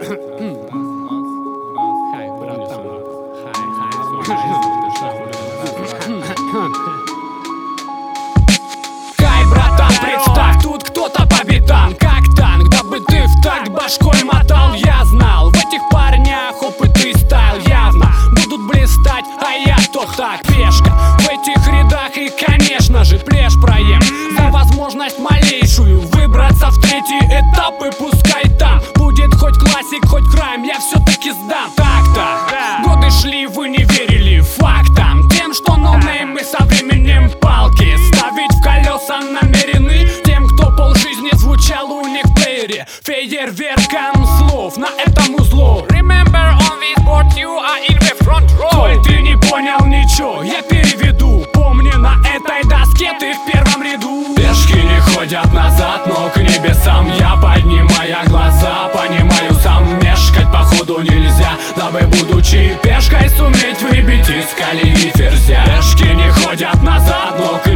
Хай, братан, представь, тут кто-то по битам, как танк, дабы ты в такт башкой мотал. Я знал, в этих парнях опыт и стайл явно будут блистать, а я то так, пешка в этих рядах. И, конечно же, плешь проем за возможность малейшую выбраться в третий этап. И пускай там будет хоть классик, хоть крайм, я все-таки сдам. Так-то, годы шли, вы не верили фактам, тем, что ноунеймы со временем палки ставить в колеса намерены. Тем, кто полжизни звучал у них в плеере фейерверком слов на этом узлу. Remember on this board you are in the front row. Коль ты не понял ничего, я переведу. Помни, на этой доске ты в первом ряду. Пешки не ходят назад, но к небесам я, поднимая глаза, понимаю сам, мешкать походу нельзя, дабы, будучи пешкой, суметь выбить из колеи ферзя. Пешки не ходят назад, но к